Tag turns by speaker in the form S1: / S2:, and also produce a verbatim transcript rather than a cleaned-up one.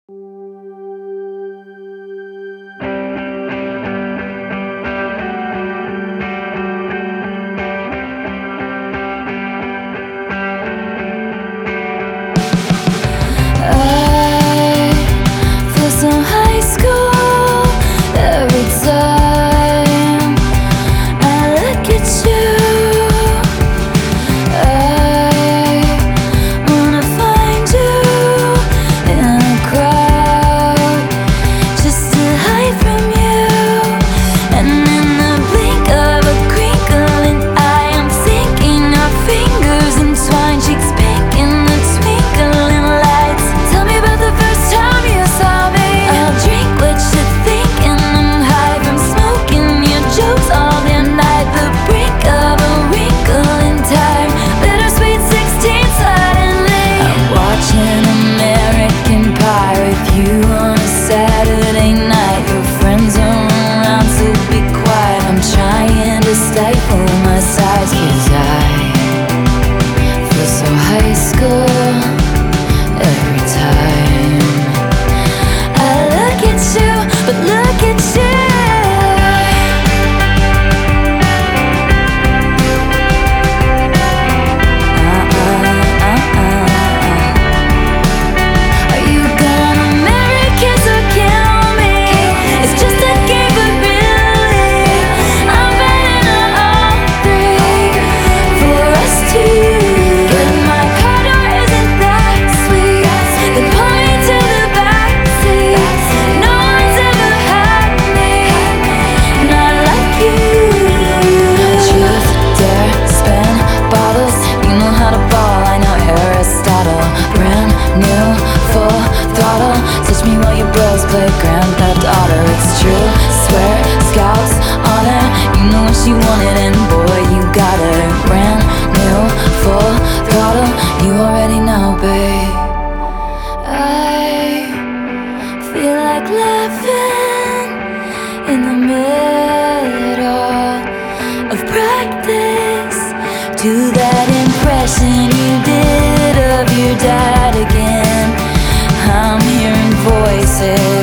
S1: play Grand Theft Auto, it's true. Swear, scouts, honor, you know what she wanted, and boy, you got her. Brand new, full throttle, you already know, babe. I feel like laughing in the middle of practice to that impression you did of your dad again. I'm hearing voices